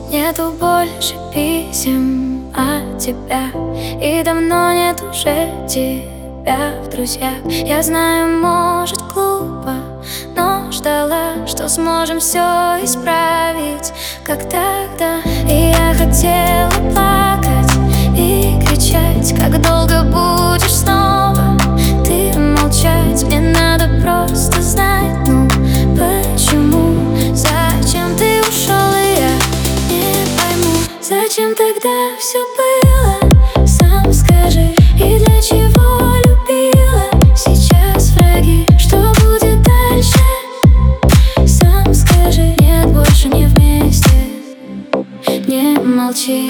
Нету больше писем от тебя, и давно нет уже тебя в друзьях. Я знаю, может, глупо, но ждала, что сможем все исправить, как тогда. И я хотела плакать и кричать, как долго будешь снова ты молчать. Мне надо просто знать, ну почему, зачем ты ушел, и я не пойму. Зачем тогда все было, сам скажи, и для чего любила? Сейчас враги, что будет дальше? Сам скажи, нет, больше не вместе, не молчи.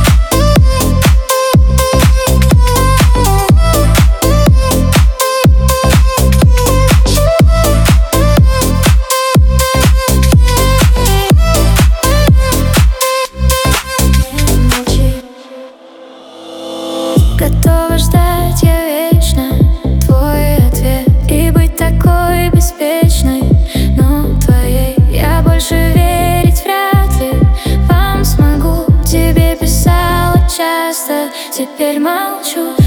Готова ждать я вечно твой ответ и быть такой беспечной, но твоей. Я больше верить вряд ли вам смогу. Тебе писала часто, теперь молчу.